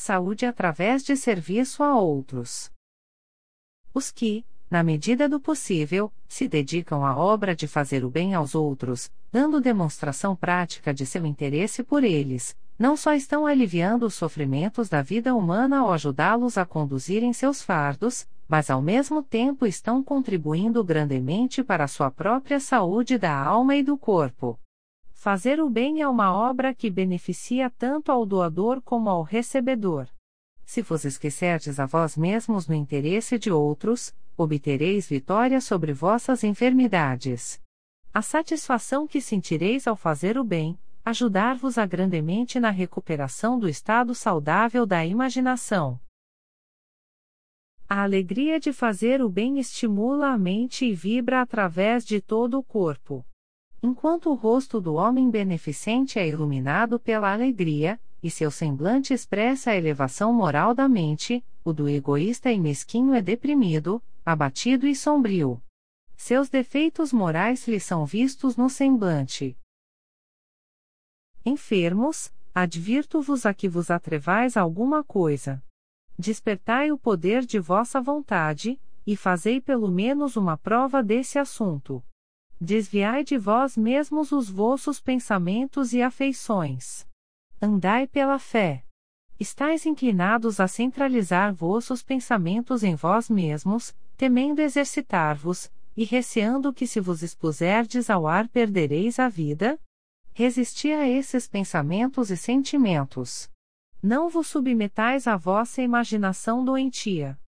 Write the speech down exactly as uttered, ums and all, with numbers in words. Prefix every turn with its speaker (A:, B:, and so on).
A: saúde através de serviço a outros. Os que, na medida do possível, se dedicam à obra de fazer o bem aos outros, dando demonstração prática de seu interesse por eles, não só estão aliviando os sofrimentos da vida humana ao ajudá-los a conduzirem seus fardos, mas ao mesmo tempo estão contribuindo grandemente para a sua própria saúde da alma e do corpo. Fazer o bem é uma obra que beneficia tanto ao doador como ao recebedor. Se vos esquecerdes a vós mesmos no interesse de outros, obtereis vitória sobre vossas enfermidades. A satisfação que sentireis ao fazer o bem, ajudar-vos-á grandemente na recuperação do estado saudável da imaginação. A alegria de fazer o bem estimula a mente e vibra através de todo o corpo. Enquanto o rosto do homem beneficente é iluminado pela alegria, e seu semblante expressa a elevação moral da mente, o do egoísta e mesquinho é deprimido, abatido e sombrio. Seus defeitos morais lhe são vistos no semblante. Enfermos, advirto-vos a que vos atrevais a alguma coisa. Despertai o poder de vossa vontade, e fazei pelo menos uma prova desse assunto. Desviai de vós mesmos os vossos pensamentos e afeições. Andai pela fé. Estais inclinados a centralizar vossos pensamentos em vós mesmos, temendo exercitar-vos, e receando que se vos expuserdes ao ar perdereis a vida? Resisti a esses pensamentos e sentimentos. Não vos submetais à vossa imaginação doentia.